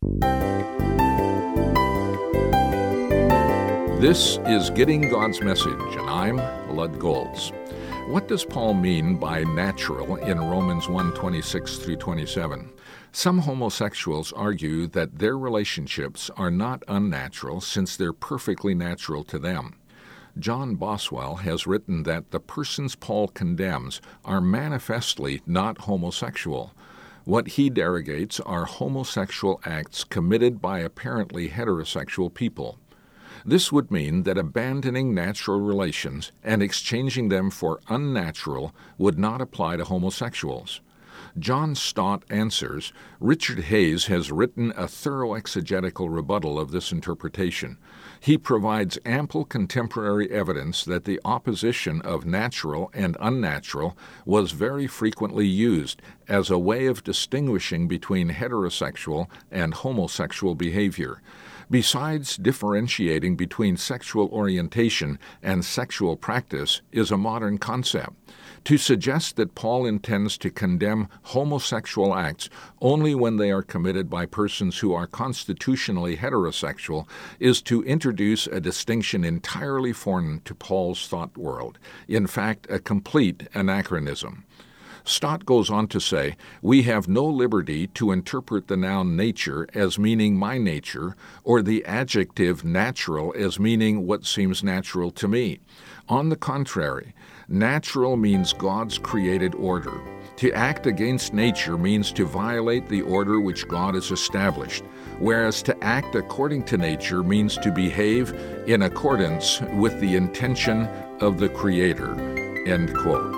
This is Getting God's Message, and I'm Lud Golds. What does Paul mean by natural in Romans 1:26 through 27? Some homosexuals argue that their relationships are not unnatural since they're perfectly natural to them. John Boswell has written that the persons Paul condemns are manifestly not homosexual. What he derogates are homosexual acts committed by apparently heterosexual people. This would mean that abandoning natural relations and exchanging them for unnatural would not apply to homosexuals. John Stott answers, Richard Hayes has written a thorough exegetical rebuttal of this interpretation. He provides ample contemporary evidence that the opposition of natural and unnatural was very frequently used as a way of distinguishing between heterosexual and homosexual behavior. Besides differentiating between sexual orientation and sexual practice is a modern concept. To suggest that Paul intends to condemn homosexual acts only when they are committed by persons who are constitutionally heterosexual is to introduce a distinction entirely foreign to Paul's thought world, in fact, a complete anachronism. Stott goes on to say, we have no liberty to interpret the noun nature as meaning my nature, or the adjective natural as meaning what seems natural to me. On the contrary, natural means God's created order. To act against nature means to violate the order which God has established, whereas to act according to nature means to behave in accordance with the intention of the Creator. End quote.